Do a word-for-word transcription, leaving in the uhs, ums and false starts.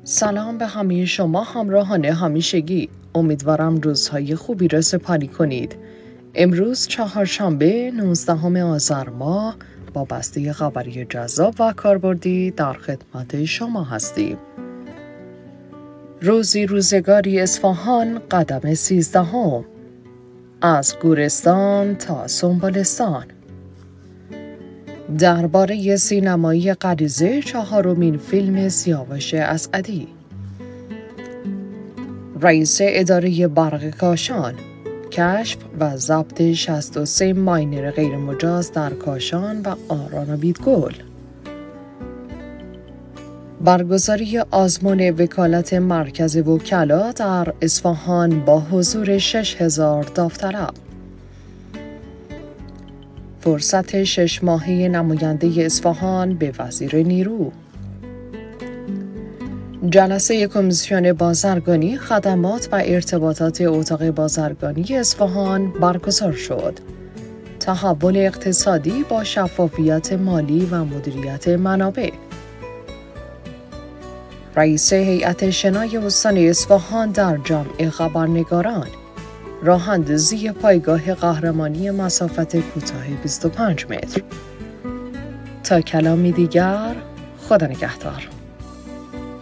سلام به همه شما همراهان همیشگی. امیدوارم روزهای خوبی را سپری کنید. امروز چهارشنبه نوزدهم آذر ماه با بسته خبری جذاب و کاربردی در خدمت شما هستیم. روزی روزگاری اصفهان قدم سیزدهم، از گورستان تا سنبلستان. درباره سینمایی غریزه، چهارمین فیلم سیاوش اسعدی. رئیس اداره برق کاشان، کشف و ضبط شصت و سه ماینر غیرمجاز در کاشان و آران بیدگل. برگزاری آزمون وکالت مرکز وکلا در اصفهان با حضور شش هزار داوطلب. فرصت شش ماهه نماینده اصفهان به وزیر نیرو. جلسه کمیسیون بازرگانی، خدمات و ارتباطات اتاق بازرگانی اصفهان برگزار شد. تحول اقتصادی با شفافیت مالی و مدیریت منابع. رئیس هیئت شنای استان اصفهان در جمع خبرنگاران. راه‌اندازی پایگاه قهرمانی مسافت کوتاه بیست و پنج متر. تا کلامی دیگر، خدا نگهدار.